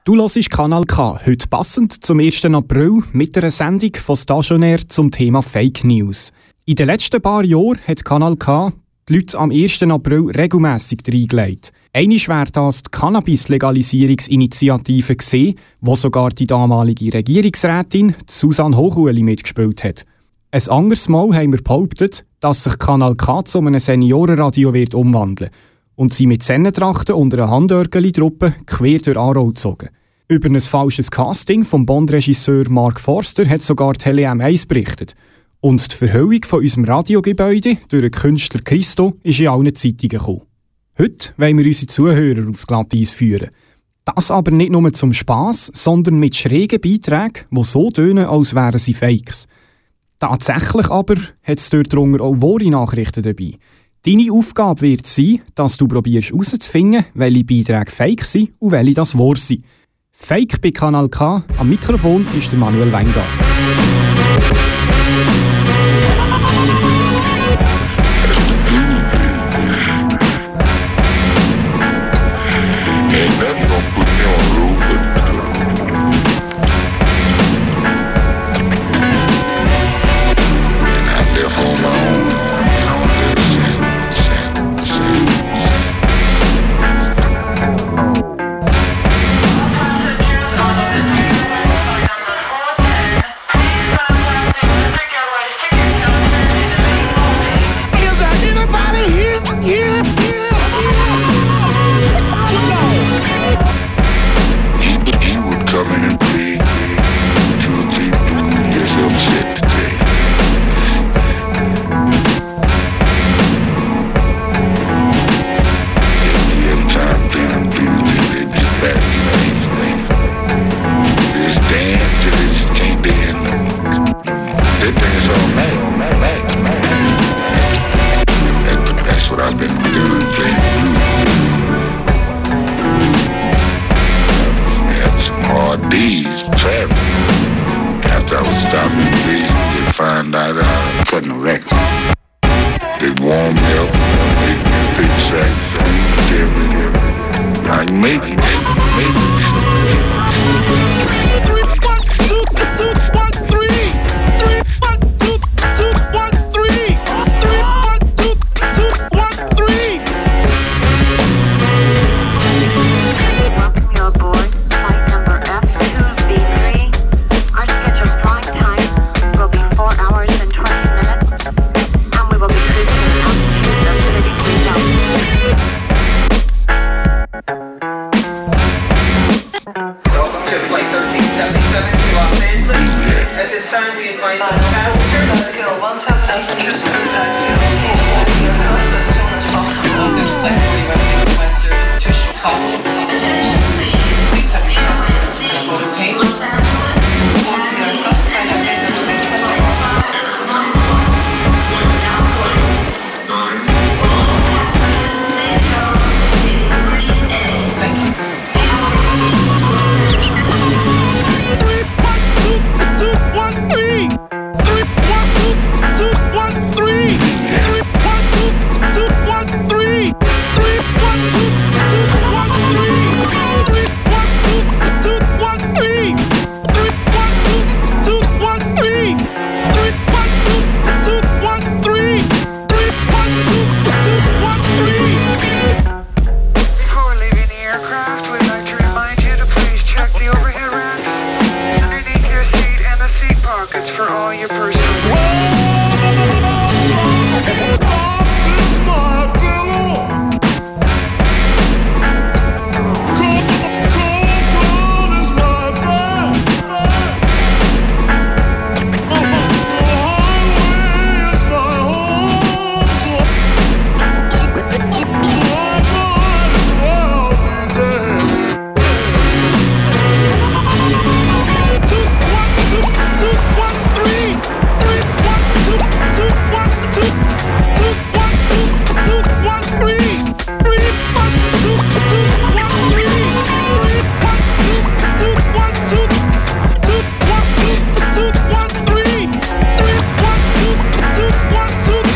Du hörst Kanal K, heute passend zum 1. April mit einer Sendung von Stationär zum Thema Fake News. In den letzten paar Jahren hat Kanal K die Leute am 1. April regelmässig reingelegt. Einmal wäre das die Cannabis-Legalisierungsinitiative gewesen, wo sogar die damalige Regierungsrätin Susanne Hochuli mitgespielt hat. Ein anderes Mal haben wir behauptet, dass sich Kanal K zu einem Seniorenradio wird umwandeln und sie mit Sennentrachten und einer Handörgeli-Truppe quer durch Aarau gezogen. Über ein falsches Casting vom Bond-Regisseur Mark Forster hat sogar Tele M1 berichtet. Und die Verhüllung von unserem Radiogebäude durch den Künstler Christo ist in allen Zeitungen gekommen. Heute wollen wir unsere Zuhörer aufs Glatteis führen. Das aber nicht nur zum Spass, sondern mit schrägen Beiträgen, die so tönen, als wären sie Fakes. Tatsächlich aber hat es dort drunter auch wahre Nachrichten dabei. Deine Aufgabe wird sein, dass du probierst herauszufinden, welche Beiträge fake sind und welche das wahr sind. Fake bei Kanal K. Am Mikrofon ist der Manuel Weingart.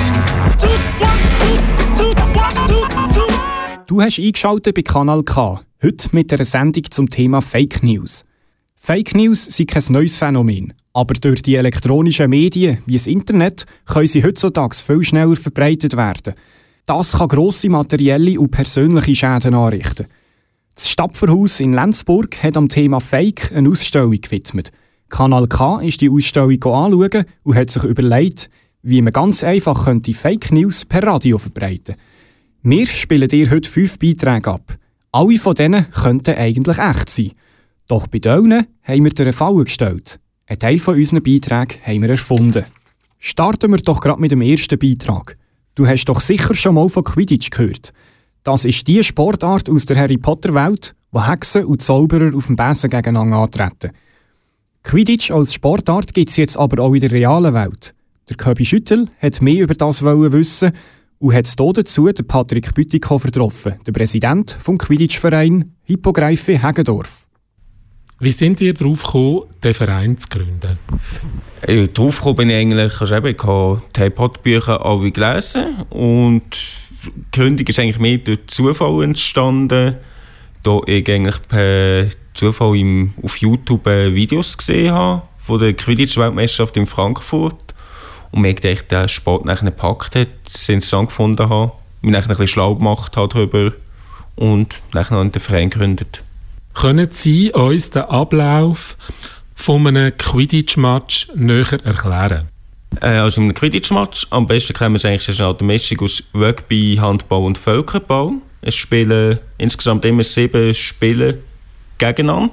Du hast eingeschaltet bei Kanal K. Heute mit einer Sendung zum Thema Fake News. Fake News sind kein neues Phänomen, aber durch die elektronischen Medien wie das Internet können sie heutzutage viel schneller verbreitet werden. Das kann grosse materielle und persönliche Schäden anrichten. Das Stapferhaus in Lenzburg hat am Thema Fake eine Ausstellung gewidmet. Kanal K ist die Ausstellung anschauen und hat sich überlegt, wie man ganz einfach Fake News per Radio verbreiten könnte. Wir spielen dir heute 5 Beiträge ab. Alle von denen könnten eigentlich echt sein. Doch bei denen haben wir dir eine Falle gestellt. Ein Teil von unseren Beiträgen haben wir erfunden. Starten wir doch gerade mit dem ersten Beitrag. Du hast doch sicher schon mal von Quidditch gehört. Das ist die Sportart aus der Harry Potter Welt, wo Hexen und Zauberer auf dem Besen gegeneinander antreten. Quidditch als Sportart gibt es jetzt aber auch in der realen Welt. Der Köbi Schüttel hat mehr über das wissen und hat dazu den Patrick Bütikofer getroffen, der Präsident vom Quidditch-Verein Hippogreife Heggendorf. Wie sind ihr darauf gekommen, den Verein zu gründen? Darauf gekommen bin ich eigentlich, ich habe die Harry Potter Bücher alle gelesen und die Gründung ist eigentlich mehr durch Zufall entstanden, da ich eigentlich per Zufall auf YouTube Videos gesehen habe von der Quidditch-Weltmeisterschaft in Frankfurt und mir gedacht, der Sport nachher gepackt hat, es interessant gefunden habe, mich nachher ein bisschen schlau gemacht habe darüber und nachher noch den Verein gegründet. Können Sie uns den Ablauf von einem Quidditch-Match näher erklären? Also einem Quidditch-Match, am besten kennen wir es eigentlich eine Mischung aus Rugby, Handball und Völkerball. Es spielen insgesamt immer 7 Spiele gegeneinander.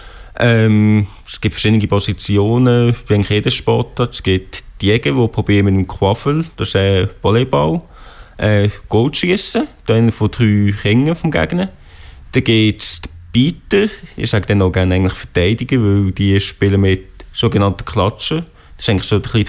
Es gibt verschiedene Positionen bei jedem Sportart. Es gibt die Jäger, die probieren mit dem Quaffel, das ist Volleyball, Goal schiessen, dann von 3 Ringen vom Gegner. Dann gibt es die Bieter, ich sage dann auch gerne eigentlich Verteidiger, weil die spielen mit sogenannten Klatschen. Das ist eigentlich so ein bisschen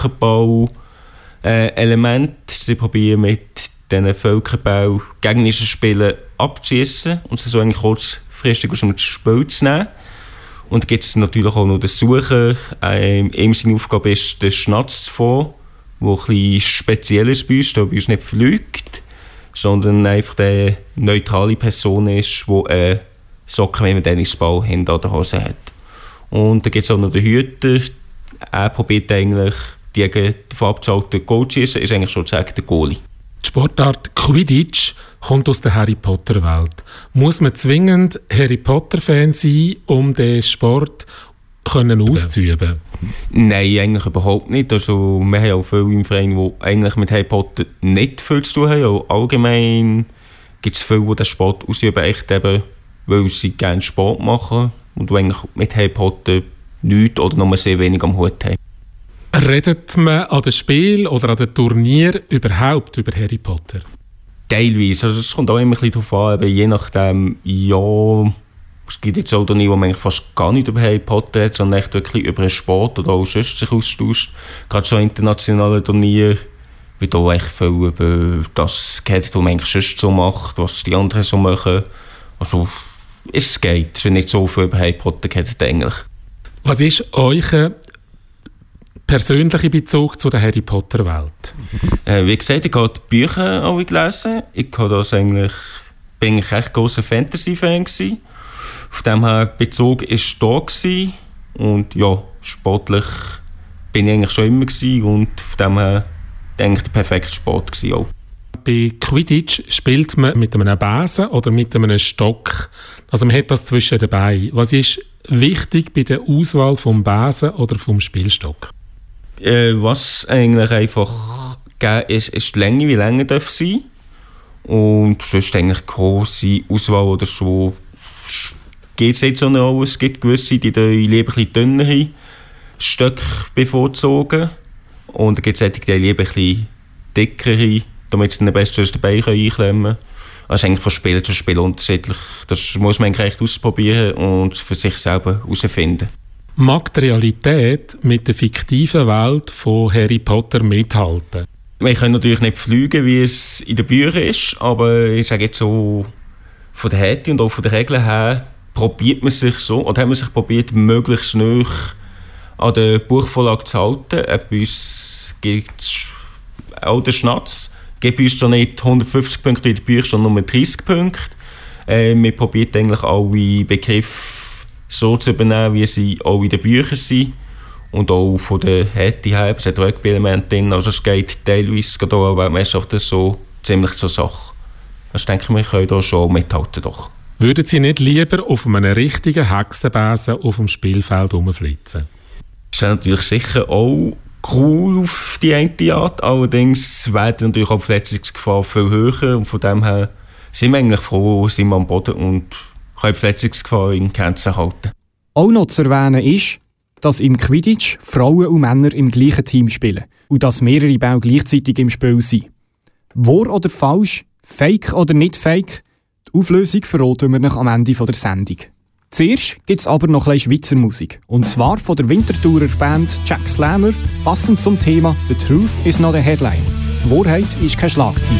Völkerball-Element. Sie probieren mit diesen Völkerball gegnerische Spieler abzuschiessen und sie so eigentlich kurzfristig aus dem Spiel zu nehmen. Und dann gibt es natürlich auch noch das Suchen. Ihm seine Aufgabe ist, den Schnatz zu fahren, der ein bisschen speziell ist bei uns, der bei uns nicht fliegt, sondern einfach eine neutrale Person ist, die Socken, wenn man Tennisball hinter der Hose hat. Und dann gibt es auch noch den Hüter. Er probiert eigentlich, die davon abzuhalten, Goal zu schiessen, ist eigentlich sozusagen der Goalie. Die Sportart Quidditch kommt aus der Harry Potter Welt. Muss man zwingend Harry Potter-Fan sein, um den Sport auszuüben? Nein, eigentlich überhaupt nicht. Also, wir haben auch viele im Verein, die eigentlich mit Harry Potter nicht viel zu tun haben. Auch allgemein gibt es viele, die den Sport ausüben, echt eben, weil sie gerne Sport machen und die eigentlich mit Harry Potter nichts oder nur sehr wenig am Hut haben. Redet man an dem Spiel oder an dem Turnier überhaupt über Harry Potter? Teilweise. Also es kommt auch immer ein bisschen darauf an, aber je nachdem, ja, es gibt jetzt auch Turniere, wo man fast gar nicht über Harry Potter hat, sondern echt wirklich über einen Sport oder auch sonst sich austauscht. Gerade so internationale Turniere wird auch echt viel über das geredet, was man eigentlich sonst so macht, was die anderen so machen. Also es geht. Es wird nicht so viel über Harry Potter geredet eigentlich. Was ist euer persönlicher Bezug zu der Harry Potter Welt? Wie gesagt, ich habe die Bücher alle gelesen. Ich bin eigentlich echt grosser Fantasy-Fan gewesen. Auf dem her Bezug war da. Und ja, sportlich bin ich eigentlich schon immer gewesen. Und auf dem her eigentlich der perfekte Sport gewesen auch. Bei Quidditch spielt man mit einem Besen oder mit einem Stock. Also man hat das zwischen dabei. Was ist wichtig bei der Auswahl vom Besen oder vom Spielstock? Was eigentlich einfach ist die Länge, wie länger darf sein. Und sonst eigentlich grosse Auswahl oder so geht es jetzt so noch. Es gibt gewisse, die lieber ein bisschen dünnere Stöcke bevorzugen. Und dann gibt es die lieber ein bisschen dickere, damit sie den besten dabei einklemmen können. Also eigentlich von Spiel zu Spiel unterschiedlich. Das muss man eigentlich echt ausprobieren und für sich selber herausfinden. Mag die Realität mit der fiktiven Welt von Harry Potter mithalten? Wir können natürlich nicht fliegen, wie es in den Büchern ist, aber ich sage jetzt so, von der Härte und auch von den Regeln her, probiert man sich so, oder haben wir sich probiert, möglichst nah an der Buchvorlage zu halten. Bei uns gibt es auch den Schnatz. Gibt uns zwar nicht 150 Punkte in den Büchern, sondern nur 30 Punkte. Wir probieren eigentlich alle Begriffe so zu übernehmen, wie sie auch in den Büchern sind. Und auch von der Härte her, es hat Rugby-Elemente drin, also es geht teilweise gerade auch an Weltmeisterschaften so ziemlich zur Sache. Also ich denke, wir können da schon mithalten. Doch. Würden Sie nicht lieber auf einem richtigen Hexenbesen auf dem Spielfeld rumflitzen? Das wäre natürlich sicher auch cool auf die eine Art, allerdings wäre natürlich auch die Verletzungsgefahr viel höher und von dem her sind wir eigentlich froh, sind wir am Boden und können die Verletzungsgefahr in Grenzen halten. Auch noch zu erwähnen ist, dass im Quidditch Frauen und Männer im gleichen Team spielen und dass mehrere Bälle gleichzeitig im Spiel sind. Wahr oder falsch, fake oder nicht fake, die Auflösung verraten wir noch am Ende der Sendung. Zuerst gibt es aber noch ein bisschen Schweizer Musik. Und zwar von der Winterthurer Band Jack Slammer, passend zum Thema «The Truth is not a Headline». Die Wahrheit ist keine Schlagzeile.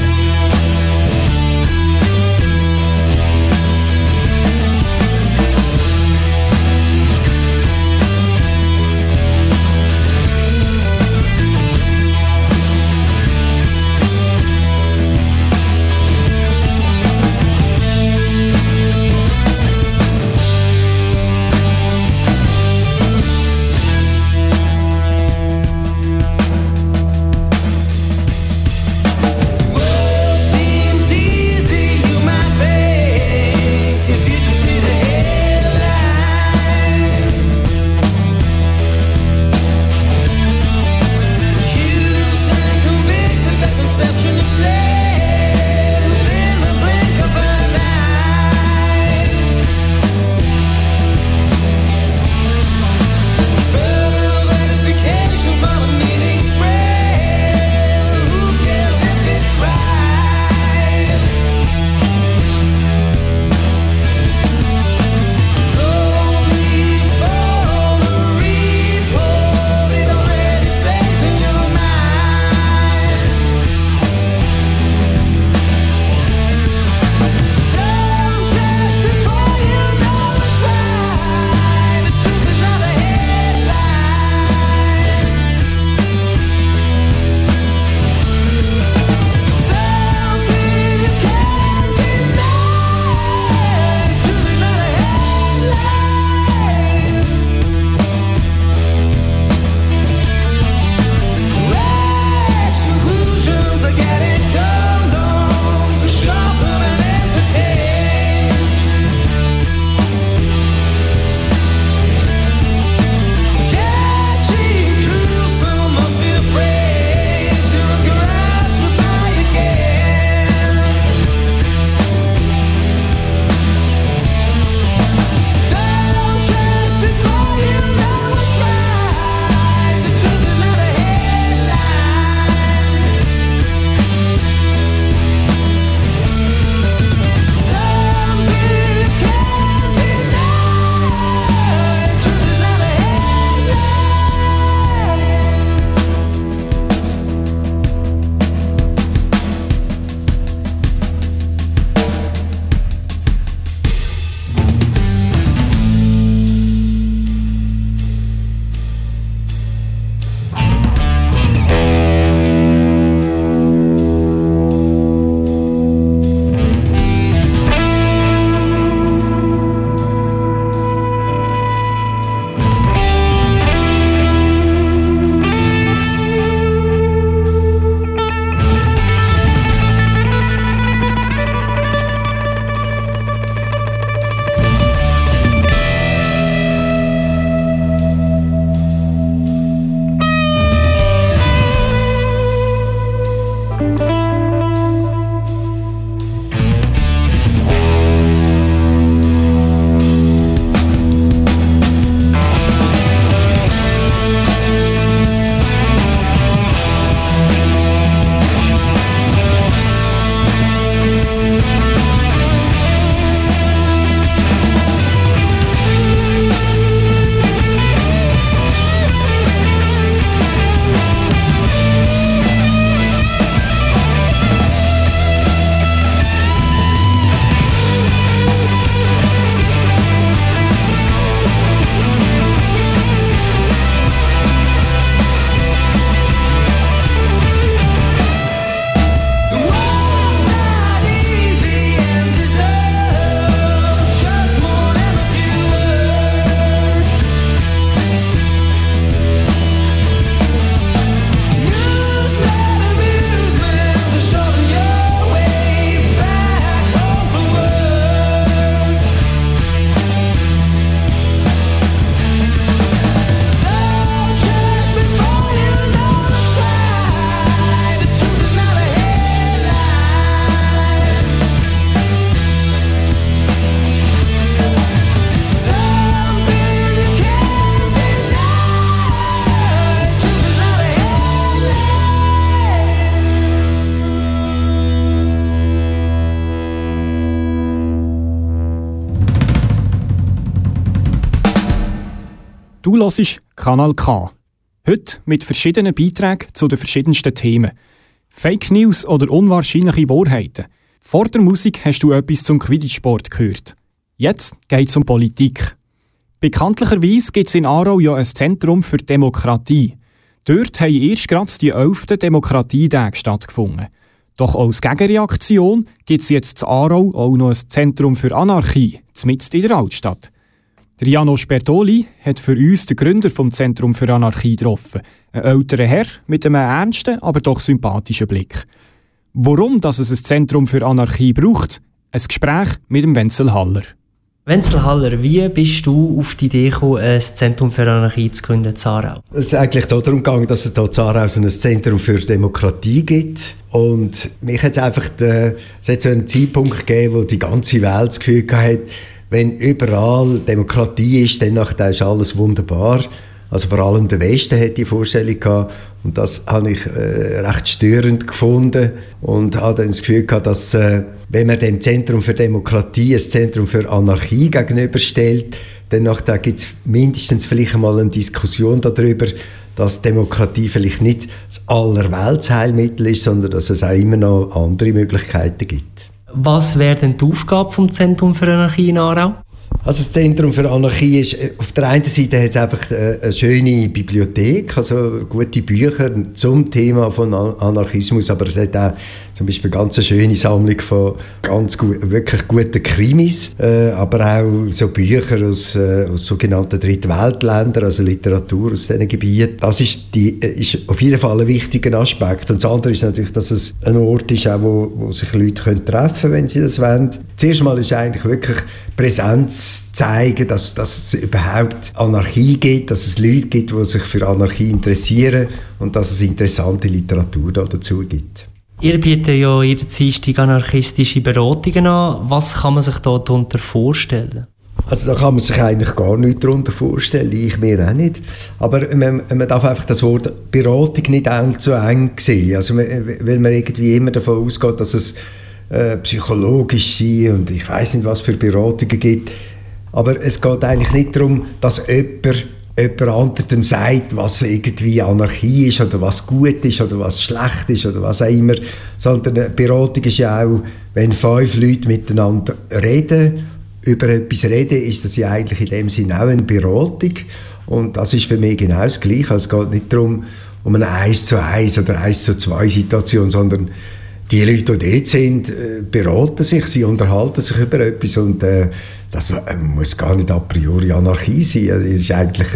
Du hörst Kanal K. Heute mit verschiedenen Beiträgen zu den verschiedensten Themen. Fake News oder unwahrscheinliche Wahrheiten. Vor der Musik hast du etwas zum Quidditch-Sport gehört. Jetzt geht es um Politik. Bekanntlicherweise gibt es in Aarau ja ein Zentrum für Demokratie. Dort haben erst gerade die 11. Demokratietage stattgefunden. Doch als Gegenreaktion gibt es jetzt in Aarau auch noch ein Zentrum für Anarchie, mitten in der Altstadt. Der Janos Bertoli hat für uns den Gründer vom Zentrum für Anarchie getroffen. Ein älterer Herr mit einem ernsten, aber doch sympathischen Blick. Warum dass es ein Zentrum für Anarchie braucht? Ein Gespräch mit dem Wenzel Haller. Wenzel Haller, wie bist du auf die Idee gekommen, ein Zentrum für Anarchie zu gründen in Aarau? Es ist eigentlich darum gegangen, dass es hier in Aarau so ein Zentrum für Demokratie gibt. Und mich hat es einfach so einen Zeitpunkt gegeben, wo die ganze Welt das Gefühl hatte, wenn überall Demokratie ist, dann ist alles wunderbar. Also vor allem der Westen hat die Vorstellung gehabt. Und das habe ich recht störend gefunden. Und habe dann das Gefühl gehabt, dass wenn man dem Zentrum für Demokratie ein Zentrum für Anarchie gegenüberstellt, dann gibt es mindestens vielleicht einmal eine Diskussion darüber, dass Demokratie vielleicht nicht das Allerweltsheilmittel ist, sondern dass es auch immer noch andere Möglichkeiten gibt. Was wäre denn die Aufgabe vom Zentrum für Anarchie in Aarau? Also das Zentrum für Anarchie ist, auf der einen Seite hat es einfach eine schöne Bibliothek, also gute Bücher zum Thema von Anarchismus, aber es hat auch zum Beispiel eine ganz schöne Sammlung von wirklich guten Krimis, aber auch so Bücher aus sogenannten Drittweltländern, also Literatur aus diesen Gebieten. Das ist auf jeden Fall ein wichtiger Aspekt. Und das andere ist natürlich, dass es ein Ort ist, auch wo sich Leute treffen können, wenn sie das wollen. Zuerst mal ist eigentlich wirklich Präsenz zeigen, dass es überhaupt Anarchie gibt, dass es Leute gibt, die sich für Anarchie interessieren und dass es interessante Literatur dazu gibt. Ihr bietet ja jeden Dienstag anarchistische Beratungen an. Was kann man sich da darunter vorstellen? Also da kann man sich eigentlich gar nichts darunter vorstellen, ich mir auch nicht. Aber man darf einfach das Wort Beratung nicht allzu eng sehen. Also, weil man irgendwie immer davon ausgeht, dass es psychologisch sein und ich weiss nicht, was für Beratungen gibt. Aber es geht eigentlich nicht darum, dass jemand anderem sagt, was irgendwie Anarchie ist oder was gut ist oder was schlecht ist oder was auch immer. Sondern eine Beratung ist ja auch, wenn 5 Leute miteinander reden, über etwas reden, ist das ja eigentlich in dem Sinne auch eine Beratung. Und das ist für mich genau das Gleiche. Also es geht nicht darum, um eine 1:1 oder 1:2 Situation, sondern die Leute, die dort sind, beraten sich, sie unterhalten sich über etwas und das muss gar nicht a priori Anarchie sein. Also, es ist eigentlich,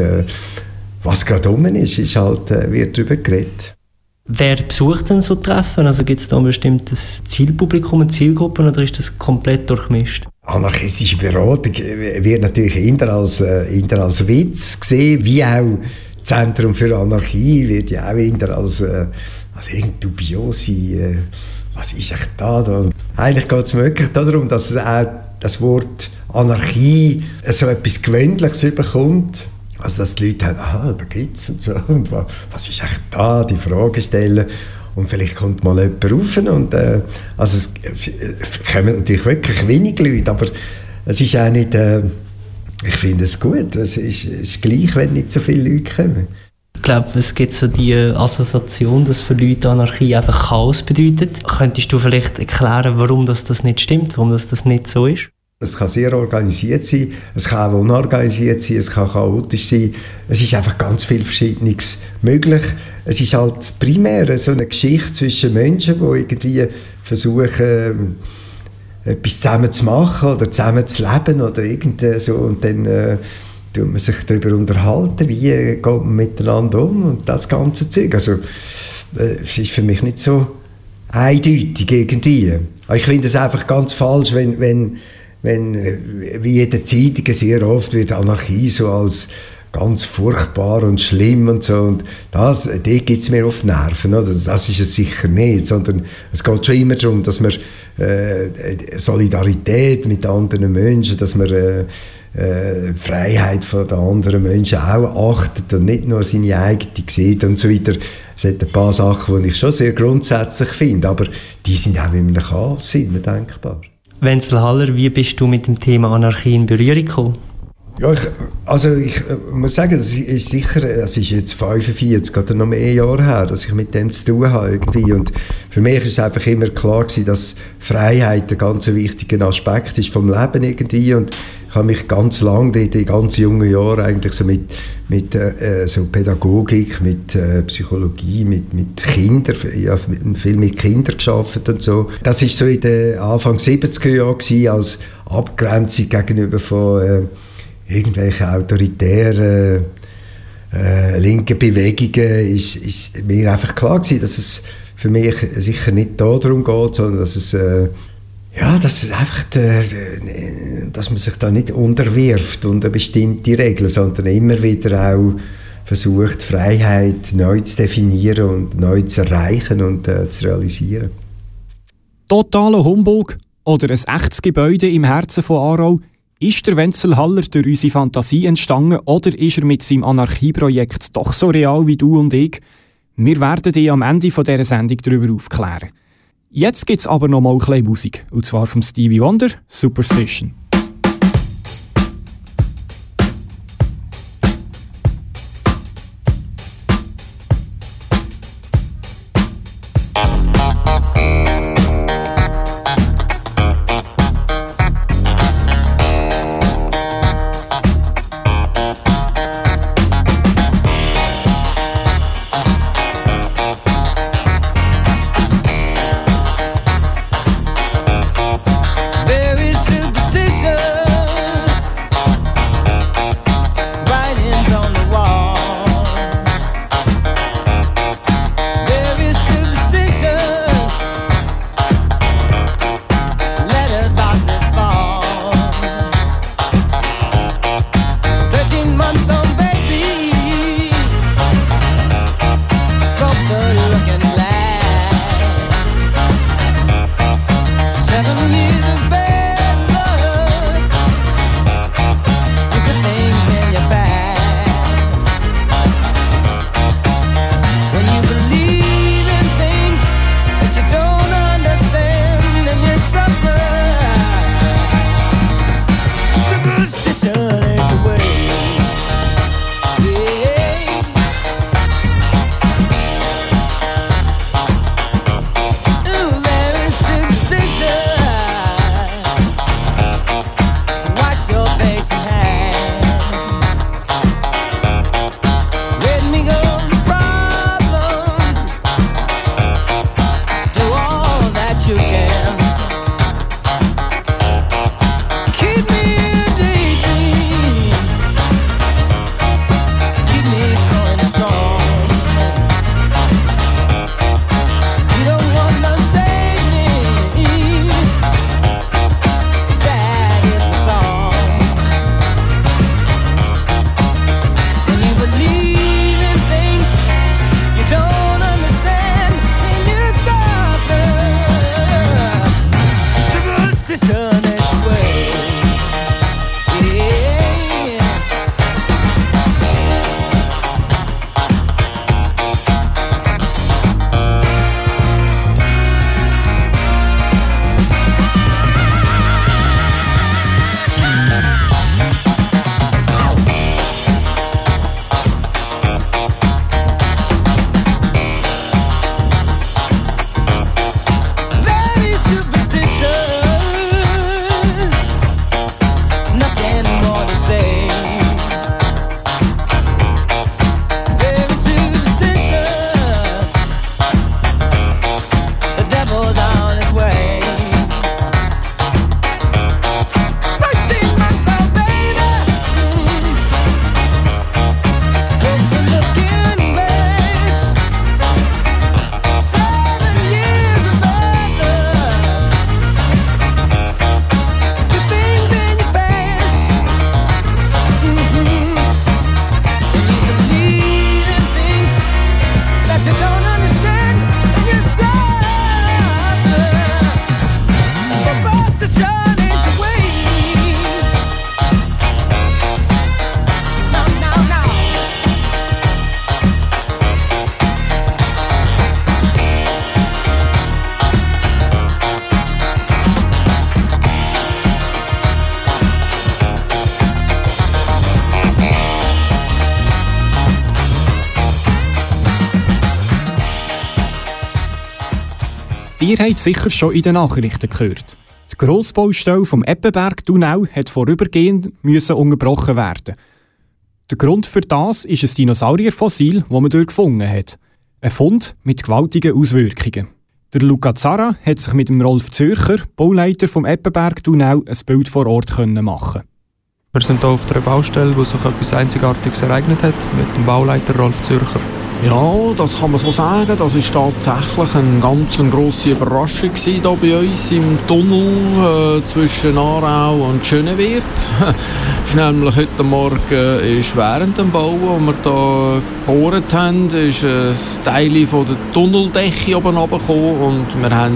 was gerade rum ist halt, wird darüber geredet. Wer besucht denn so Treffen? Also gibt es da ein bestimmtes Zielpublikum, eine Zielgruppe oder ist das komplett durchmischt? Anarchistische Beratung wird natürlich eher als Witz gesehen, wie auch das Zentrum für Anarchie wird ja auch eher als irgendwie dubiose, was ist echt da? Eigentlich geht es wirklich darum, dass auch das Wort Anarchie so etwas Gewöhnliches bekommt. Also dass die Leute haben, da gibt es und so, und was ist echt da, die Frage stellen. Und vielleicht kommt mal jemand rauf. Und, also es kommen natürlich wirklich wenig Leute, aber es ist auch nicht, ich finde es gut, es ist gleich, wenn nicht so viele Leute kommen. Ich glaube, es gibt so die Assoziation, dass für Leute Anarchie einfach Chaos bedeutet. Könntest du vielleicht erklären, warum das nicht stimmt, warum das nicht so ist? Es kann sehr organisiert sein, es kann auch unorganisiert sein, es kann chaotisch sein. Es ist einfach ganz viel Verschiedenes möglich. Es ist halt primär so eine Geschichte zwischen Menschen, die irgendwie versuchen, etwas zusammen zu machen oder zusammen zu leben oder irgend so. Und dann tut man sich darüber unterhalten, wie geht man miteinander um und das ganze Zeug. Also es ist für mich nicht so eindeutig irgendwie. Ich finde es einfach ganz falsch, wenn wie in den Zeitungen sehr oft wird Anarchie so als ganz furchtbar und schlimm und so. Und dort geht es mir auf die Nerven. Oder? Das ist es sicher nicht, sondern es geht schon immer darum, dass man Solidarität mit anderen Menschen, dass man die Freiheit von den anderen Menschen auch achtet und nicht nur seine eigene sieht und so weiter. Es hat ein paar Sachen, die ich schon sehr grundsätzlich finde, aber die sind auch in einem Chaos immer denkbar. Wenzel Haller, wie bist du mit dem Thema Anarchie in Berührung gekommen? Ja, ich muss sagen, das ist sicher, das ist jetzt 45 oder noch mehr Jahre her, dass ich mit dem zu tun habe irgendwie. Und für mich ist es einfach immer klar gewesen, dass Freiheit ein ganz wichtiger Aspekt ist vom Leben irgendwie. Und ich habe mich ganz lange, die ganz jungen Jahre eigentlich so mit so Pädagogik, mit Psychologie, mit Kindern, ja, viel mit Kindern gearbeitet und so. Das ist so in den Anfang 70er Jahren gewesen, als Abgrenzung gegenüber von irgendwelche autoritären linken Bewegungen ist mir einfach klar gewesen, dass es für mich sicher nicht darum geht, sondern dass es einfach dass man sich da nicht unterwirft unter bestimmte Regeln, sondern immer wieder auch versucht, Freiheit neu zu definieren und neu zu erreichen und zu realisieren. Totaler Humbug oder ein echtes Gebäude im Herzen von Aarau? Ist der Wenzel Haller durch unsere Fantasie entstanden oder ist er mit seinem Anarchieprojekt doch so real wie du und ich? Wir werden dich am Ende dieser Sendung darüber aufklären. Jetzt gibt es aber noch mal ein bisschen Musik, und zwar von Stevie Wonder, Superstition. Very superstitious. Ihr habt sicher schon in den Nachrichten gehört. Die Grossbaustelle vom Eppenberg-Tunnel hat vorübergehend unterbrochen werden. Der Grund für das ist ein Dinosaurierfossil, das man dort gefunden hat. Ein Fund mit gewaltigen Auswirkungen. Der Luca Zara hat sich mit dem Rolf Zürcher, Bauleiter vom Eppenberg-Tunnel, ein Bild vor Ort machen. Wir sind hier auf einer Baustelle, wo sich etwas Einzigartiges ereignet hat, mit dem Bauleiter Rolf Zürcher. Ja, das kann man so sagen. Das war tatsächlich eine ganz grosse Überraschung hier bei uns im Tunnel zwischen Aarau und Schönewirt. Ist nämlich heute Morgen während dem Bau, wo wir hier gebohrt haben, ist ein Teil von der Tunneldecke oben runtergekommen und wir haben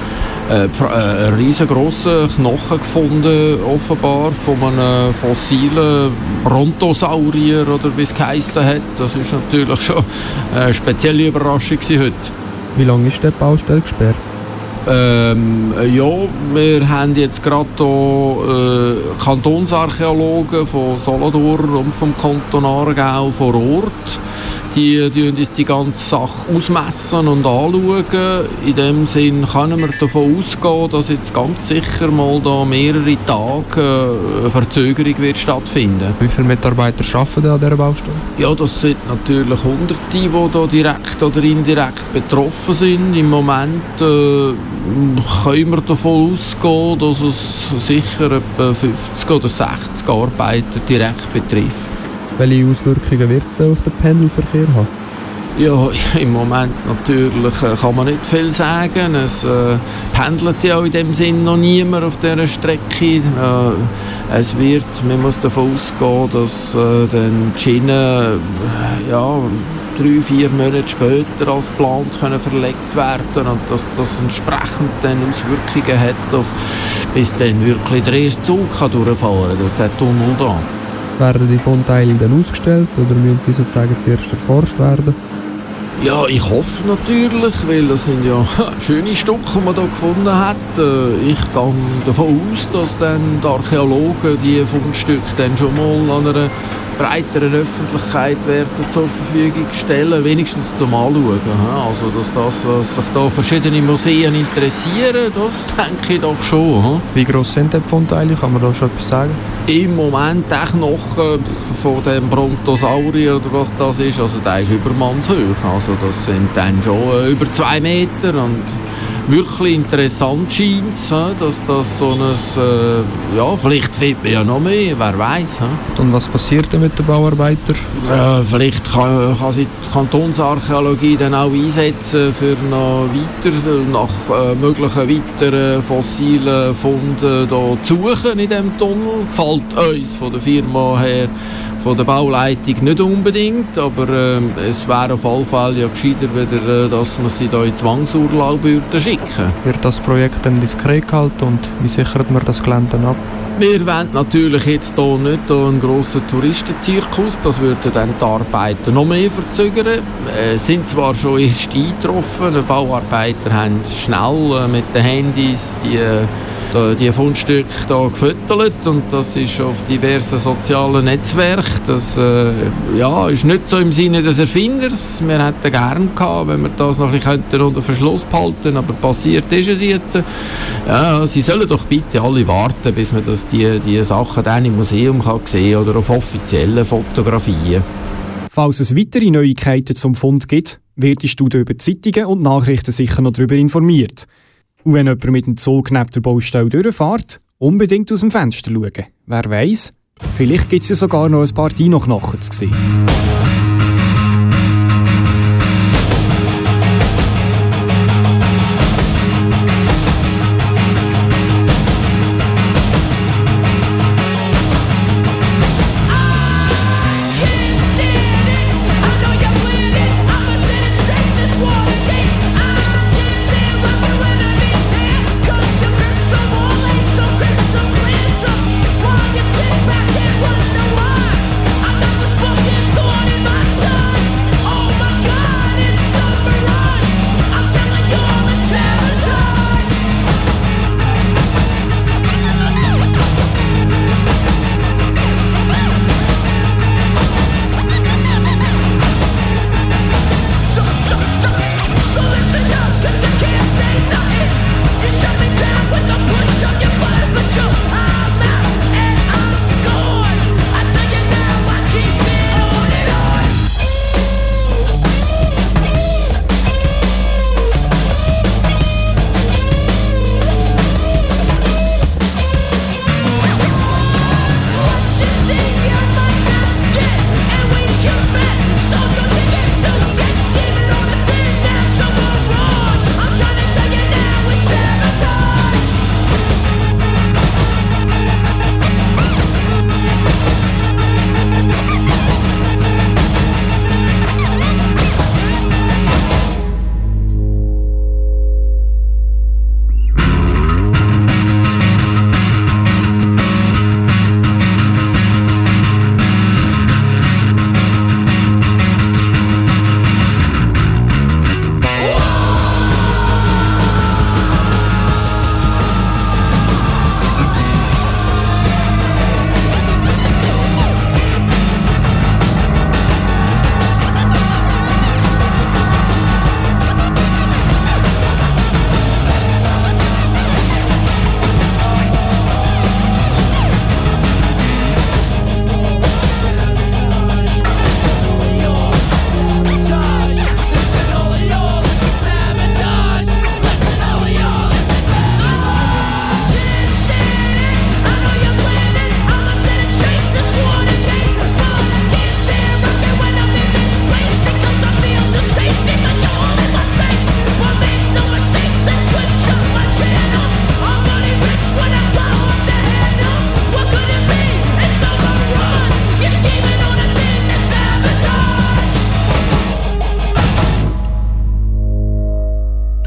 einen riesengroßen Knochen gefunden, offenbar von einem fossilen Brontosaurier oder wie es geheissen hat. Das ist natürlich schon eine spezielle Überraschung heute. Wie lange ist die Baustelle gesperrt? Ja, wir haben jetzt gerade hier Kantonsarchäologen von Solothurn und vom Kanton Aargau vor Ort. Die uns die ganze Sache ausmessen und anschauen. In dem Sinn können wir davon ausgehen, dass jetzt ganz sicher mal da mehrere Tage eine Verzögerung wird stattfinden. Wie viele Mitarbeiter arbeiten an dieser Baustelle? Ja, das sind natürlich Hunderte, die da direkt oder indirekt betroffen sind. Im Moment können wir davon ausgehen, dass es sicher etwa 50 oder 60 Arbeiter direkt betrifft. Welche Auswirkungen wird es auf den Pendelverkehr haben? Ja, im Moment natürlich kann man nicht viel sagen. Es pendelt ja in dem Sinn noch niemand auf dieser Strecke. Man muss davon ausgehen, dass dann die Schienen 3-4 Monate später als geplant verlegt werden und dass das entsprechend dann Auswirkungen hat, bis dann wirklich der erste Zug durchfahren kann durch den Tunnel hier. Werden die Fundteile dann ausgestellt oder müssen die sozusagen zuerst erforscht werden? Ja, ich hoffe natürlich, weil das sind ja schöne Stücke, die man hier gefunden hat. Ich gehe davon aus, dass dann die Archäologen die Fundstücke dann schon mal an einer breiteren Öffentlichkeit werden zur Verfügung stellen, wenigstens zum Anschauen. Also, dass was sich da verschiedene Museen interessieren, das denke ich doch schon. Wie gross sind die Fundteile? Kann man da schon etwas sagen? Im Moment der Knochen von dem Brontosaurier oder was das ist, also der ist übermannshoch. Also das sind dann schon über 2 Meter und wirklich interessant scheint es, dass das so ein, vielleicht findet man ja noch mehr, wer weiß. Und was passiert denn mit den Bauarbeitern? Vielleicht kann sich die Kantonsarchäologie dann auch einsetzen, für noch weiter, nach möglichen weiteren fossilen Funden da zu suchen in diesem Tunnel. Gefällt uns von der Firma her, von der Bauleitung nicht unbedingt, aber es wäre auf alle Fälle ja gescheiter, wieder, dass man sie da in Zwangsurlaub schicken. Wird das Projekt dann diskret gehalten und wie sichert man das Gelände ab? Wir wollen natürlich jetzt hier nicht einen grossen Touristenzirkus, das würde dann die Arbeiten noch mehr verzögern. Es sind zwar schon erst eingetroffen, die Bauarbeiter haben schnell mit den Handys die Fundstücke hier gefüttert und das ist auf diversen sozialen Netzwerken. Das ist nicht so im Sinne des Erfinders. Wir hätten gerne gehabt, wenn wir das noch ein bisschen unter Verschluss behalten könnten, aber passiert ist es jetzt. Ja, sie sollen doch bitte alle warten, bis man die Sachen dann im Museum kann sehen oder auf offiziellen Fotografien. Falls es weitere Neuigkeiten zum Fund gibt, werdest du über Zeitungen und Nachrichten sicher noch darüber informiert. Und wenn jemand mit dem Zug neben der Baustelle durchfährt, unbedingt aus dem Fenster schauen. Wer weiss, vielleicht gibt es ja sogar noch ein paar Dino-Knochen zu sehen. Back and wonder why I'm not this fucking thorn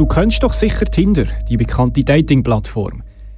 Du kennst doch sicher Tinder, die bekannte Dating-Plattform.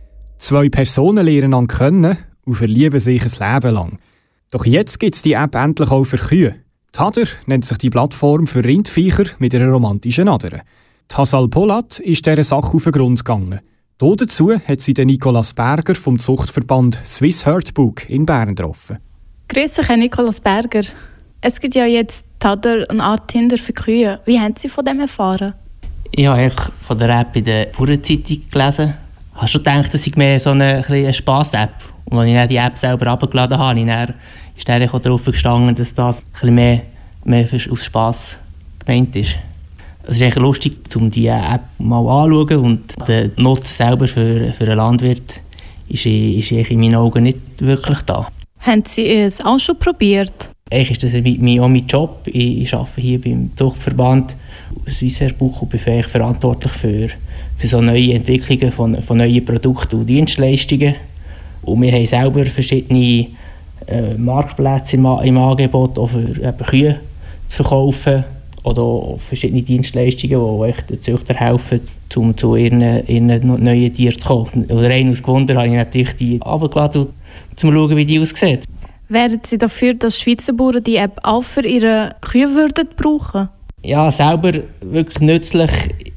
2 Personen lernen einander kennen und verlieben sich ein Leben lang. Doch jetzt gibt es die App endlich auch für Kühe. Tader nennt sich die Plattform für Rindviecher mit einer romantischen Ader. Hasal Polat ist dieser Sache auf den Grund gegangen. Dazu hat sie den Nicolas Berger vom Zuchtverband Swiss Herdbook in Bern getroffen. Grüß dich, Herr Nicolas Berger. Es gibt ja jetzt Tader, eine Art Tinder für Kühe. Wie haben Sie von dem erfahren? Ich habe von der App in der Bauernzeitung gelesen. Ich habe schon gedacht, das sei mehr so eine Spass-App. Und als ich dann die App selber heruntergeladen habe, ist dann auch darauf gestanden, dass das ein bisschen mehr aus Spass gemeint ist. Es ist eigentlich lustig, um diese App mal anzuschauen. Und der Nutzen selber für einen Landwirt ist in meinen Augen nicht wirklich da. Haben Sie es auch schon probiert? Eigentlich ist das auch mein Job. Ich arbeite hier beim Zuchtverband Swiss Herdbook und bin verantwortlich für so neue Entwicklungen von neuen Produkten und Dienstleistungen. Und wir haben selber verschiedene Marktplätze im Angebot, auch für Kühe zu verkaufen. Oder auch verschiedene Dienstleistungen, die den Züchtern helfen, um zu ihren neuen Tieren zu kommen. Oder rein aus Gewunder habe ich natürlich die runtergeladen, um zu schauen, wie die aussehen. Wären Sie dafür, dass Schweizer Bauern die App auch für ihre Kühe brauchen? Ja, selber wirklich nützlich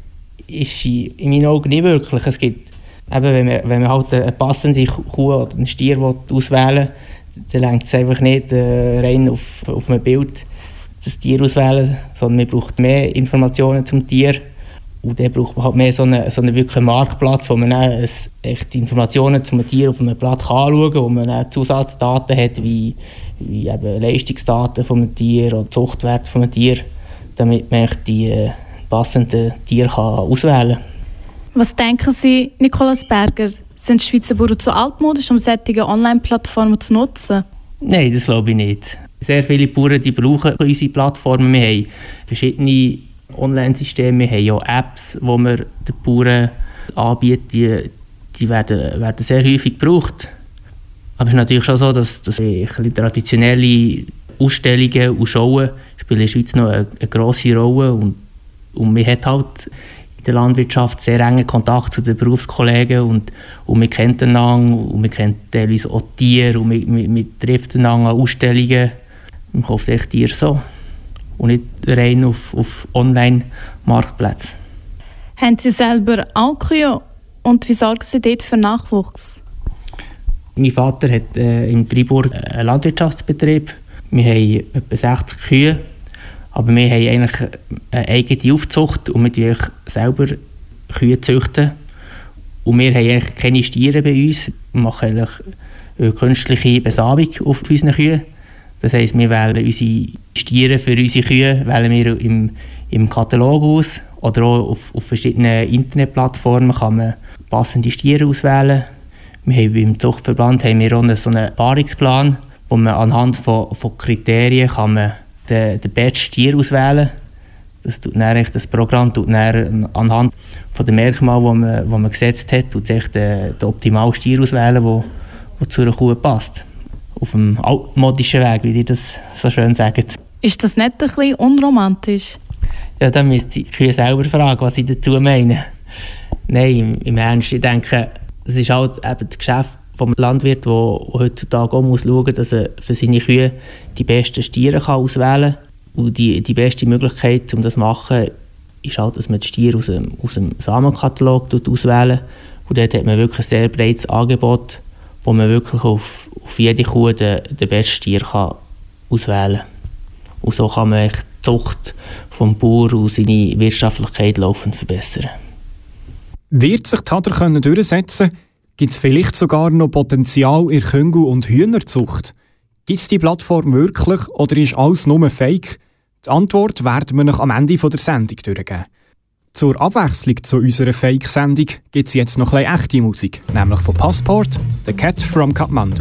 ist sie in meinen Augen nicht wirklich. Es gibt, eben, wenn man halt eine passende Kuh oder einen Stier auswählen will, dann reicht es einfach nicht rein auf einem Bild das Tier auswählen, sondern man braucht mehr Informationen zum Tier. Und dann braucht man halt mehr so einen wirklichen Marktplatz, wo man dann echt Informationen zum Tier auf einem Blatt anschauen kann, wo man dann Zusatzdaten hat, wie eben Leistungsdaten vom Tier oder Zuchtwert vom Tier, damit man die passenden Tiere auswählen kann. Was denken Sie, Nicolas Berger? Sind Schweizer Bauern zu altmodisch, um solche Online-Plattformen zu nutzen? Nein, das glaube ich nicht. Sehr viele Bauern die brauchen unsere Plattformen. Wir haben verschiedene Online-Systeme, wir haben auch Apps, die wir den Bauern anbieten. Die werden sehr häufig gebraucht. Aber es ist natürlich schon so, dass traditionelle Ausstellungen und Shows spielen in der Schweiz noch eine grosse Rolle. Und man hat halt in der Landwirtschaft sehr engen Kontakt zu den Berufskollegen und man kennt einander und man kennt teilweise auch Tiere und man trifft einander an Ausstellungen. Man kauft echt Tiere so und nicht rein auf Online-Marktplätzen. Haben Sie selber auch Kühe und wie sorgen Sie dort für Nachwuchs? Mein Vater hat in Freiburg einen Landwirtschaftsbetrieb. Wir haben etwa 60 Kühe, aber wir haben eigentlich eine eigene Aufzucht und wir züchten selber Kühe züchten. Und wir haben eigentlich keine Stiere bei uns. Wir machen eigentlich künstliche Besamung auf unseren Kühen. Das heisst, wir wählen unsere Stiere für unsere Kühe wählen wir im Katalog aus. Oder auch auf verschiedenen Internetplattformen kann man passende Stiere auswählen. Wir haben beim Zuchtverband haben wir auch so einen Paarungsplan, wo man anhand von Kriterien kann man den besten Stier auswählen. Das Programm tut dann anhand von den Merkmalen, die man gesetzt hat, und sich den optimalen Stier auswählen, der zu einer Kuh passt. Auf dem altmodischen Weg, wie die das so schön sagen. Ist das nicht ein bisschen unromantisch? Ja, dann müsst ihr die Kühe selber fragen, was sie dazu meinen. Nein, im Ernst, ich denke, es ist halt eben das Geschäft vom Landwirt, der heutzutage auch muss schauen muss, dass er für seine Kühe die besten Stiere auswählen kann. Und die beste Möglichkeit, um das zu machen, ist halt, dass man die Stiere aus dem Samenkatalog auswählen. Und dort hat man wirklich ein sehr breites Angebot, wo man wirklich auf jede Kuh den besten Stier auswählen kann. Und so kann man die Zucht vom Bauern und seine Wirtschaftlichkeit laufend verbessern. Wird sich Tader durchsetzen können, gibt es vielleicht sogar noch Potenzial in der Küngel- und Hühnerzucht? Gibt es die Plattform wirklich oder ist alles nur Fake? Die Antwort werden wir noch am Ende der Sendung durchgeben. Zur Abwechslung zu unserer Fake-Sendung gibt es jetzt noch ein bisschen echte Musik, nämlich von Passport, The Cat from Kathmandu.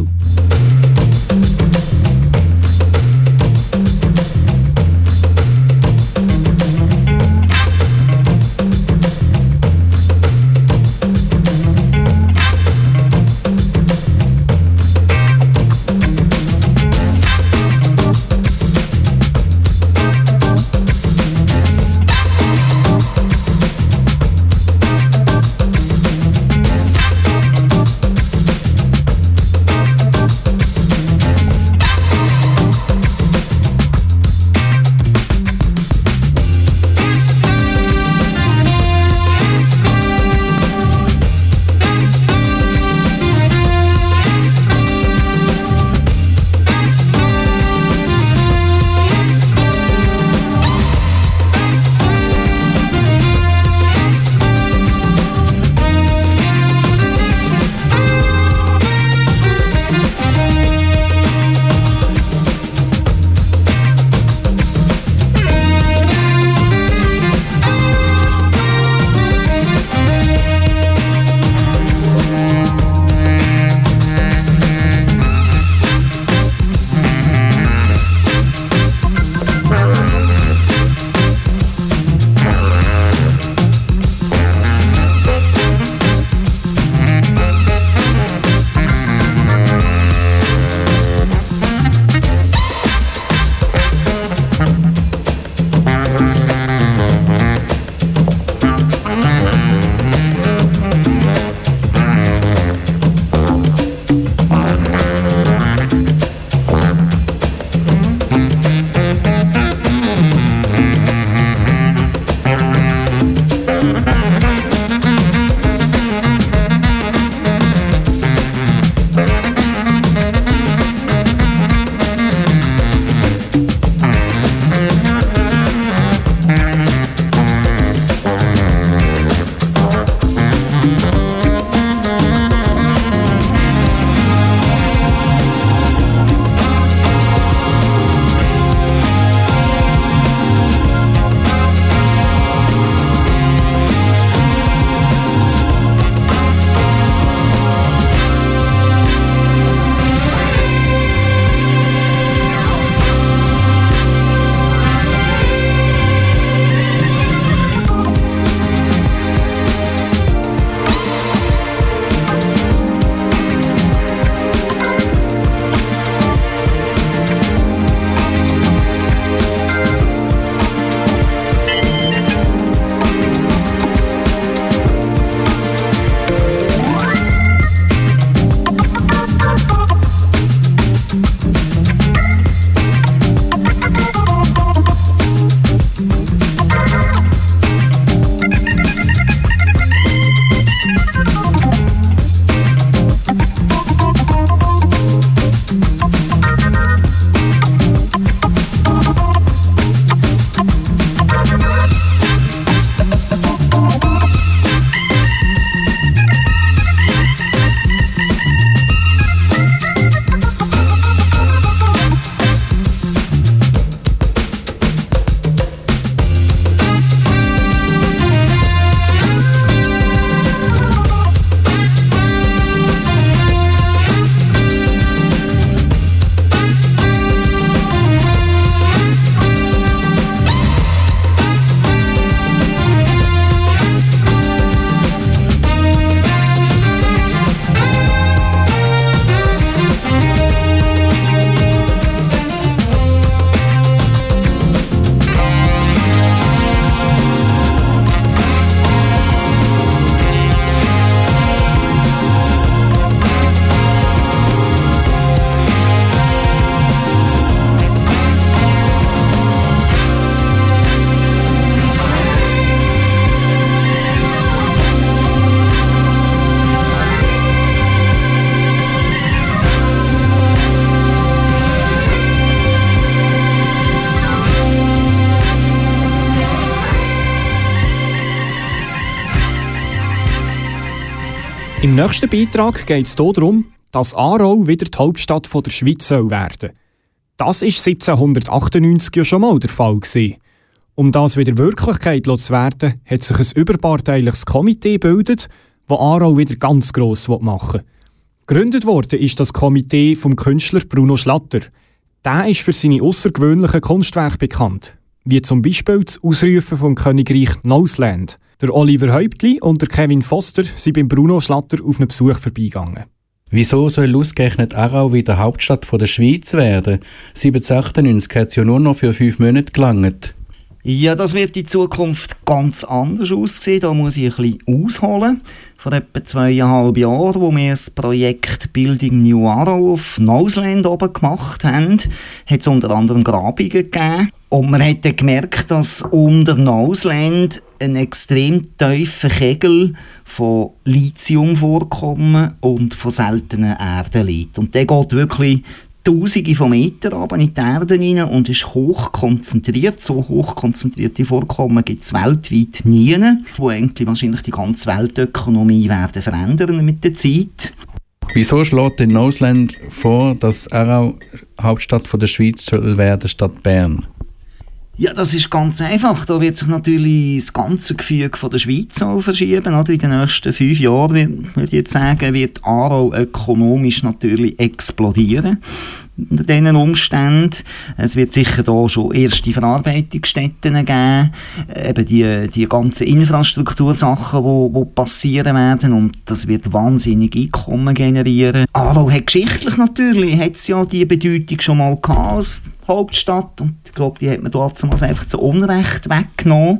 Im nächsten Beitrag geht es darum, dass Aarau wieder die Hauptstadt der Schweiz werden soll. Das war 1798 ja schon mal der Fall. Um das wieder Wirklichkeit zu werden, hat sich ein überparteiliches Komitee gebildet, das Aarau wieder ganz gross machen will. Gegründet worden ist das Komitee vom Künstler Bruno Schlatter. Der ist für seine außergewöhnlichen Kunstwerke bekannt, wie zum Beispiel das Ausrufen vom Königreich Noseland. Der Oliver Häuptli und der Kevin Foster sind beim Bruno Schlatter auf einen Besuch vorbeigegangen. Wieso soll ausgerechnet Aarau wieder Hauptstadt der Schweiz werden? 1798 hat es ja nur noch für 5 Monate gelangt. Ja, das wird in Zukunft ganz anders aussehen. Da muss ich ein bisschen ausholen. Vor etwa 2,5 Jahren, wo wir das Projekt Building New Aarau auf Noseland oben gemacht haben, hat es unter anderem Grabungen gegeben. Und man hat dann gemerkt, dass unter Noseland ein extrem tiefer Kegel von Lithiumvorkommen und von seltenen Erden liegt. Und der geht wirklich Tausende von Metern runter in die Erde rein und ist hoch konzentriert. So hoch konzentrierte Vorkommen gibt es weltweit nie, wo eigentlich wahrscheinlich die ganze Weltökonomie werden verändern mit der Zeit. Wieso schlägt denn Noseland vor, dass Aarau Hauptstadt der Schweiz soll werden statt Bern? Ja, das ist ganz einfach. Da wird sich natürlich das ganze Gefüge von der Schweiz auch verschieben. Oder? In den nächsten 5 Jahren, würde ich jetzt sagen, wird Aarau ökonomisch natürlich explodieren. Unter diesen Umständen. Es wird sicher da schon erste Verarbeitungsstätten geben. Eben die ganzen Infrastruktursachen, die passieren werden. Und das wird wahnsinnig Einkommen generieren. Aarau hat geschichtlich natürlich, hat ja die Bedeutung schon mal gehabt als Hauptstadt. Und ich glaube, die hat man damals einfach zu Unrecht weggenommen.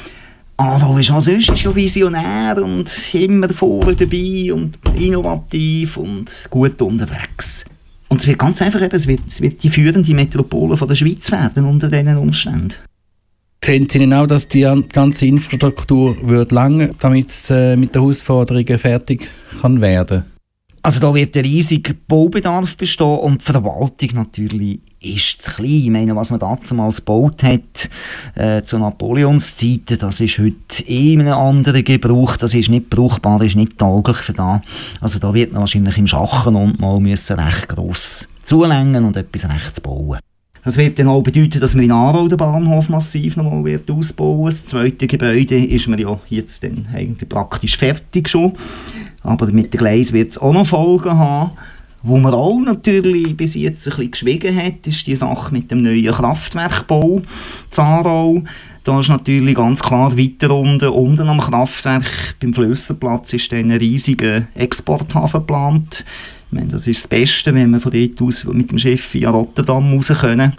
Aarau ist ja visionär und immer vorne dabei und innovativ und gut unterwegs. Und es wird ganz einfach, es wird die führende Metropole von der Schweiz werden unter diesen Umständen. Sehen Sie denn auch, dass die ganze Infrastruktur wird lange, damit es mit den Herausforderungen fertig kann werden? Also da wird ein riesiger Baubedarf bestehen und die Verwaltung natürlich ist zu klein. Ich meine, was man damals gebaut hat zu Napoleonszeiten, das ist heute in einem anderen Gebrauch. Das ist nicht brauchbar, ist nicht tauglich für das. Also da wird man wahrscheinlich im Schachen und mal müssen recht gross zulängen und etwas rechts bauen. Das wird dann auch bedeuten, dass wir in Aarau den Bahnhof massiv nochmal ausbauen. Das zweite Gebäude ist mir ja jetzt dann eigentlich praktisch fertig schon. Aber mit den Gleisen wird es auch noch Folgen haben. Wo man auch natürlich bis jetzt ein bisschen geschwiegen hat, ist die Sache mit dem neuen Kraftwerkbau in Aarau. Da ist natürlich ganz klar weiter unten am Kraftwerk beim Flösserplatz ist dann ein riesiger Exporthafen geplant. Ich meine, das ist das Beste, wenn wir von dort aus mit dem Schiff via Rotterdam raus können.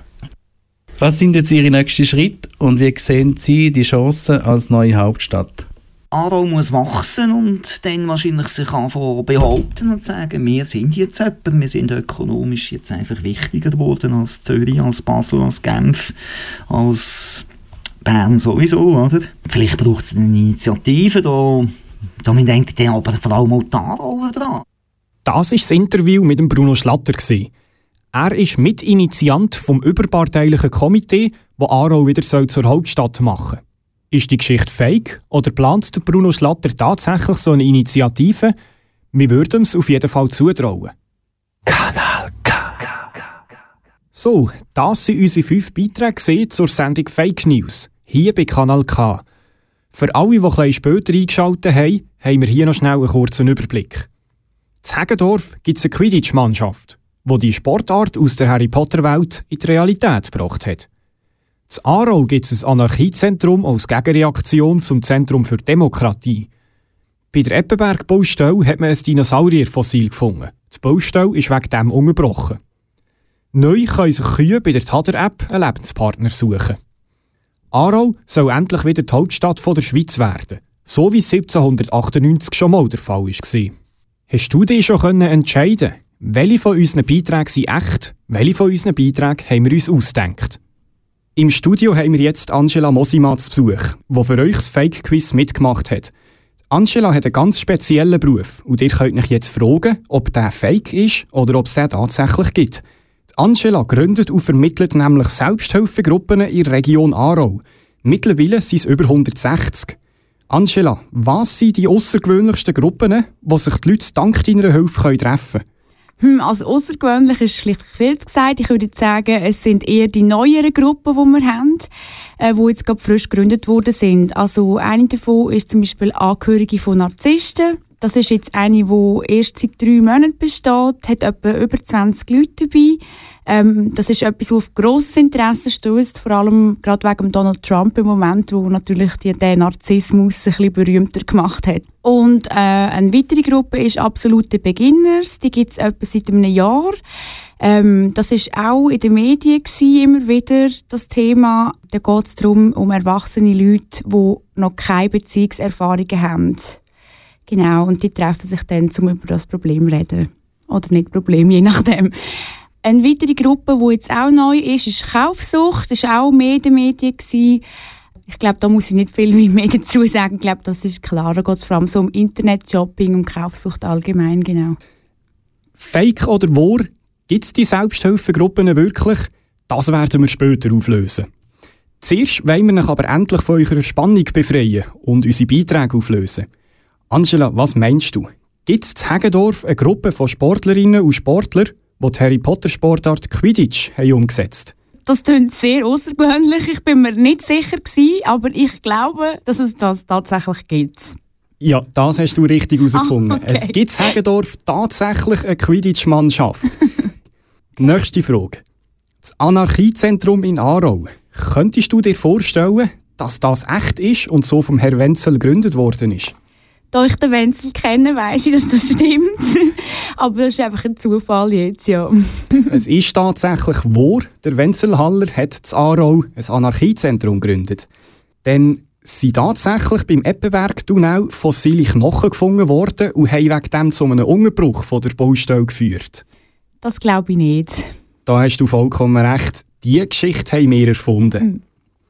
Was sind jetzt Ihre nächsten Schritte und wie sehen Sie die Chancen als neue Hauptstadt? Aarau muss wachsen und dann wahrscheinlich sich anfangen behaupten und sagen, wir sind jetzt jemand, wir sind ökonomisch jetzt einfach wichtiger geworden als Zürich, als Basel, als Genf, als Bern sowieso, oder? Vielleicht braucht es eine Initiative, da denkt dann aber vor allem auch die Aarauer dran. Das war das Interview mit dem Bruno Schlatter. Er ist Mitinitiant vom überparteilichen Komitee, das Aarau wieder zur Hauptstadt machen soll. Ist die Geschichte fake oder plant der Bruno Schlatter tatsächlich so eine Initiative? Wir würden es auf jeden Fall zutrauen. Kanal K. So, das waren unsere 5 Beiträge zur Sendung Fake News, hier bei Kanal K. Für alle, die etwas später eingeschaltet haben, haben wir hier noch schnell einen kurzen Überblick. In Heggendorf gibt es eine Quidditch-Mannschaft, die die Sportart aus der Harry Potter-Welt in die Realität gebracht hat. In Aarau gibt es ein Anarchiezentrum als Gegenreaktion zum Zentrum für Demokratie. Bei der Eppenberg-Baustelle hat man ein Dinosaurierfossil gefunden. Die Baustelle ist wegen dem unterbrochen. Neu können sich Kühe bei der Tader-App einen Lebenspartner suchen. Aarau soll endlich wieder die Hauptstadt der Schweiz werden, so wie es 1798 schon mal der Fall war. Hast du dich schon entscheiden, welche von unseren Beiträgen sind echt, welche von unseren Beiträgen haben wir uns ausgedacht? Im Studio haben wir jetzt Angela Mosima zu Besuch, die für euch das Fake-Quiz mitgemacht hat. Angela hat einen ganz speziellen Beruf und ihr könnt euch jetzt fragen, ob der Fake ist oder ob es den tatsächlich gibt. Angela gründet und vermittelt nämlich Selbsthilfegruppen in der Region Aarau. Mittlerweile sind es über 160. Angela, was sind die außergewöhnlichsten Gruppen, die sich die Leute dank deiner Hilfe treffen können? Also außergewöhnlich ist schlicht viel gesagt. Ich würde sagen, es sind eher die neueren Gruppen, die wir haben, die jetzt gerade frisch gegründet worden sind. Also eine davon ist zum Beispiel Angehörige von Narzissten. Das ist jetzt eine, die erst seit 3 Monaten besteht, hat etwa über 20 Leute dabei. Das ist etwas, das auf grosses Interesse stößt, vor allem gerade wegen Donald Trump im Moment, wo natürlich den Narzissmus ein bisschen berühmter gemacht hat. Und eine weitere Gruppe ist «Absolute Beginners», die gibt es etwa seit einem Jahr. Das war auch in den Medien immer wieder das Thema. Da geht es darum, um erwachsene Leute, die noch keine Beziehungserfahrungen haben. Genau, und die treffen sich dann, um über das Problem zu reden. Oder nicht Problem, je nachdem. Eine weitere Gruppe, die jetzt auch neu ist Kaufsucht. Das war auch mehr in den Medien. Ich glaube, da muss ich nicht viel mehr dazu sagen. Ich glaube, das ist klar. Da geht es vor allem so um Internet-Shopping und Kaufsucht allgemein, genau. Fake oder wahr? Gibt es die Selbsthilfegruppen wirklich? Das werden wir später auflösen. Zuerst wollen wir uns aber endlich von eurer Spannung befreien und unsere Beiträge auflösen. Angela, was meinst du? Gibt es in Heggendorf eine Gruppe von Sportlerinnen und Sportlern, die die Harry Potter Sportart Quidditch haben umgesetzt? Das klingt sehr außergewöhnlich. Ich bin mir nicht sicher gewesen, aber ich glaube, dass es das tatsächlich gibt. Ja, das hast du richtig herausgefunden. Okay. Es gibt in Heggendorf tatsächlich eine Quidditch-Mannschaft. Nächste Frage. Das Anarchiezentrum in Aarau. Könntest du dir vorstellen, dass das echt ist und so vom Herrn Wenzel gegründet worden ist? Da ich den Wenzel kenne, weiss ich, dass das stimmt. Aber das ist einfach ein Zufall jetzt, ja. Es ist tatsächlich wahr. Der Wenzelhaller hat in Aarau ein Anarchiezentrum gegründet. Denn sind tatsächlich beim Eppenberg-Tunnel fossile Knochen gefunden worden und haben wegen dem zu einem Unterbruch von der Baustelle geführt. Das glaube ich nicht. Da hast du vollkommen recht. Diese Geschichte haben wir erfunden.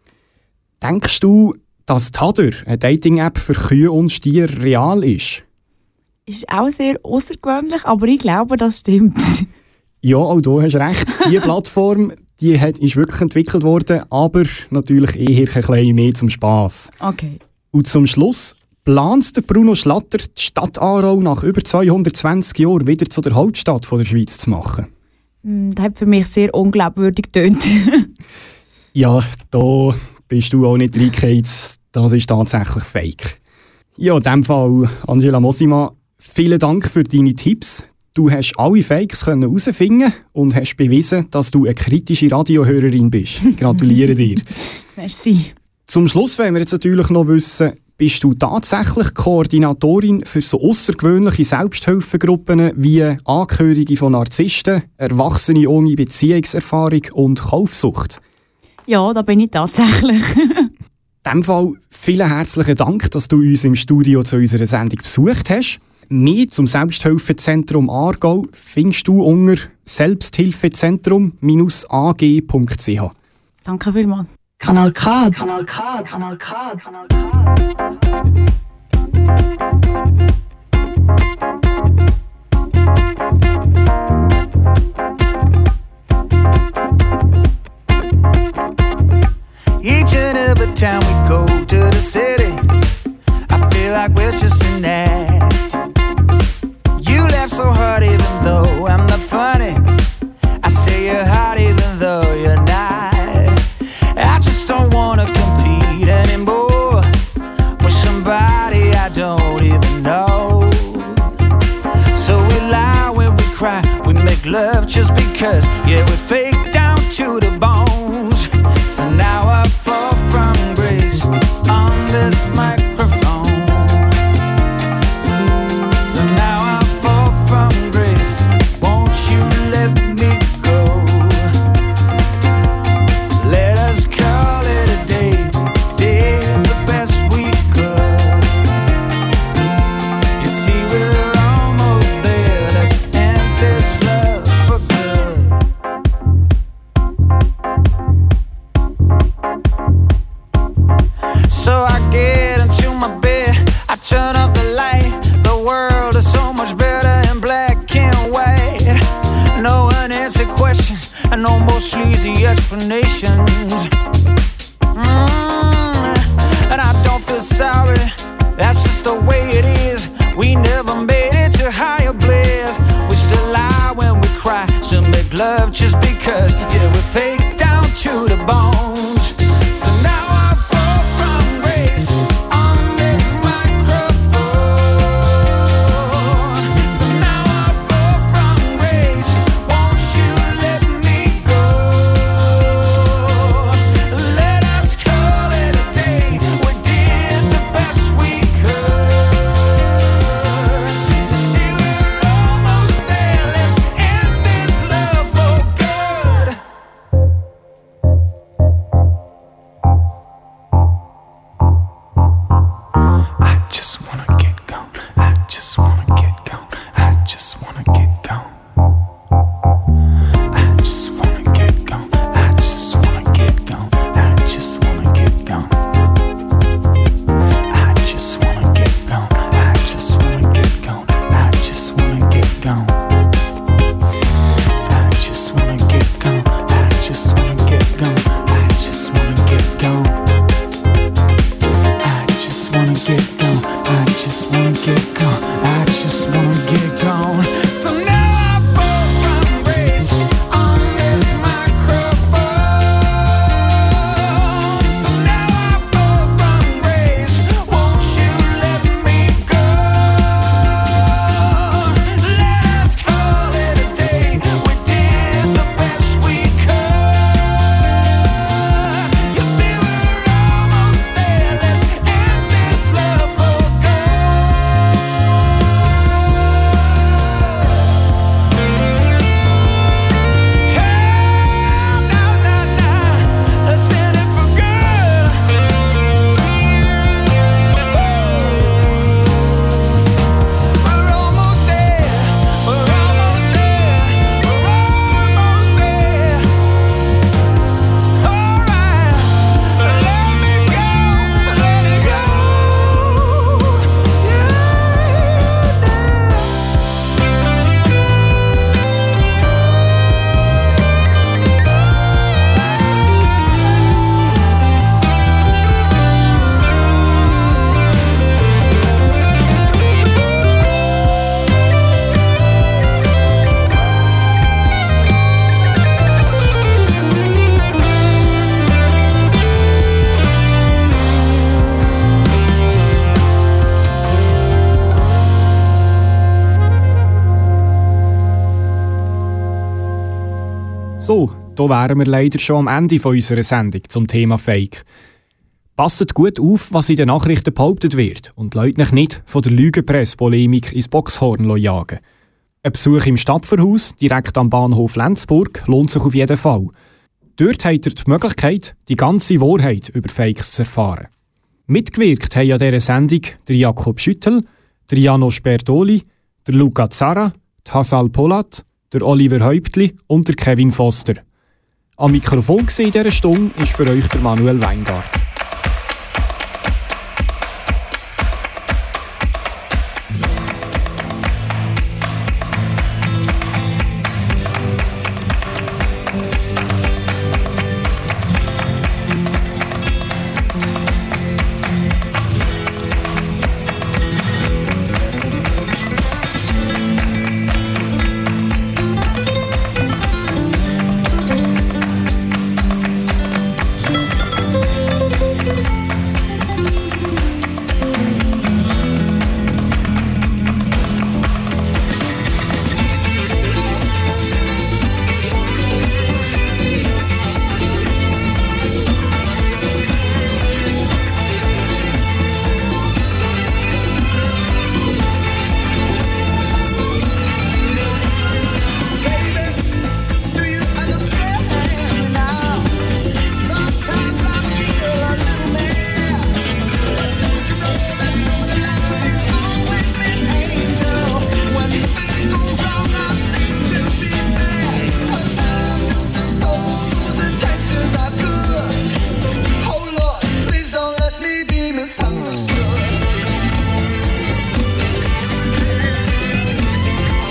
Denkst du, dass Tinder, eine Dating-App für Kühe und Stiere, real ist? Ist auch sehr außergewöhnlich, aber ich glaube, das stimmt. Ja, auch du hast recht. Diese Plattform ist wirklich entwickelt worden, aber natürlich eher ein bisschen mehr zum Spass. Okay. Und zum Schluss plant der Bruno Schlatter, die Stadt Aarau nach über 220 Jahren wieder zu der Hauptstadt der Schweiz zu machen. Das hat für mich sehr unglaubwürdig getönt. Ja, da bist du auch nicht reingefallen. Das ist tatsächlich fake. Ja, in diesem Fall, Angela Mosima, vielen Dank für deine Tipps. Du hast alle Fakes herausfinden und hast bewiesen, dass du eine kritische Radiohörerin bist. Gratuliere dir. Merci. Zum Schluss wollen wir jetzt natürlich noch wissen, bist du tatsächlich Koordinatorin für so außergewöhnliche Selbsthilfegruppen wie Angehörige von Narzissten, Erwachsene ohne Beziehungserfahrung und Kaufsucht? Ja, da bin ich tatsächlich. In diesem Fall vielen herzlichen Dank, dass du uns im Studio zu unserer Sendung besucht hast. Mehr zum Selbsthilfezentrum Aargau findest du unter selbsthilfezentrum-ag.ch. Danke vielmals. Kanal K. Kanal K. Kanal K. Kanal K. Each and every time we go to the city, I feel like we're just an act. You laugh so hard even though I'm not funny. I say you're hot even though you're not. I just don't wanna compete anymore with somebody I don't even know. So we lie when we cry, we make love just because. Yeah, we fake down to the bones. So now I fall from grace on this microphone. So now I fall from grace. Won't you let me go? Let us call it a day. Did the best we could. You see we're almost there. Let's end this love for good. So I get into my bed, I turn off the light. The world is so much better in black and white. No unanswered questions and no more sleazy explanations. And I don't feel sorry That's just the way it is. We never made it to higher bliss. We still lie when we cry, still make love just because. Yeah, we fake down to the bones. So now I fall from grace on this microphone. So now I fall from grace. Won't you let me go? Let us call it a day. We did the best we could. You see, we're almost there. Let's end this love for good. I just wanna get gone. I just wanna get gone. I just wanna get gone. I just wanna get gone. I just wanna get gone. I just wanna get gone. I just wanna get gone. I just wanna get gone. I just wanna get gone. I just wanna get gone. I just wanna get gone. I just wanna get gone. I just wanna get gone. I just wanna get gone. I just wanna get gone. So now I fall from grace on this microphone. So now I fall from grace. Won't you let me go? Let's call it a day. We did the best we could. You see, we're almost there. Let's end this love for good. Hey, now, let's end it for good. We're almost there. We're almost there. We're almost there. All right, let me go. Let it go. So, da wären wir leider schon am Ende von unserer Sendung zum Thema Fake. Passet gut auf, was in den Nachrichten behauptet wird und lasst euch nicht von der Lügenpresse-Polemik ins Boxhorn jagen. Ein Besuch im Stadtverhaus, direkt am Bahnhof Lenzburg, lohnt sich auf jeden Fall. Dort habt ihr die Möglichkeit, die ganze Wahrheit über Fakes zu erfahren. Mitgewirkt haben an dieser Sendung der Jakob Schüttel, der Janos Bertoli, der Luca Zara, die Hasal Polat, der Oliver Häuptli und der Kevin Foster. Am Mikrofon in dieser Stunde ist für euch der Manuel Weingart.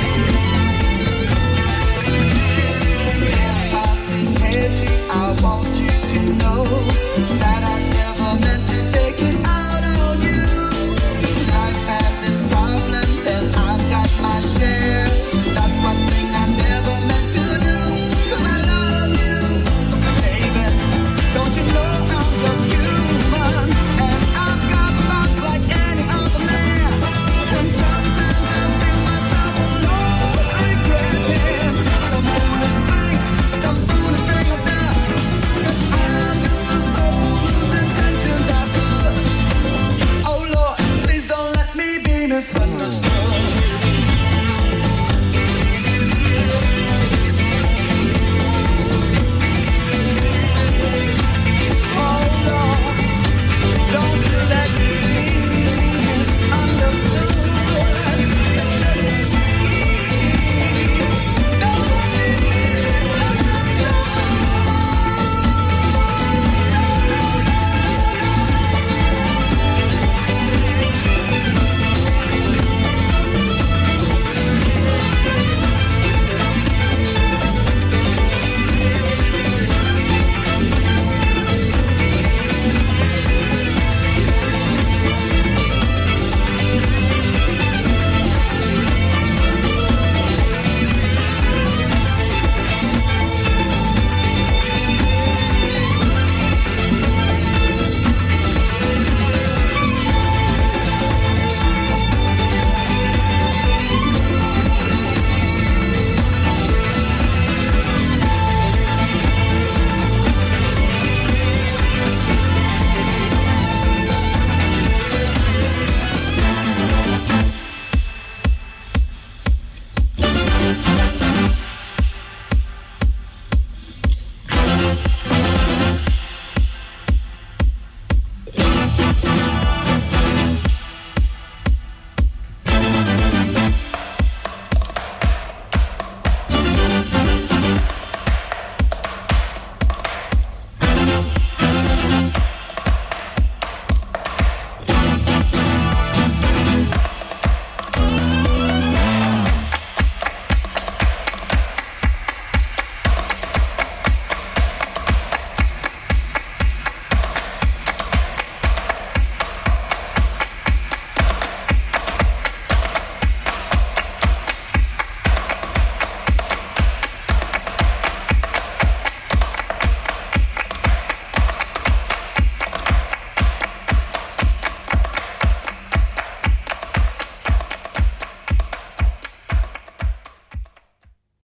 I want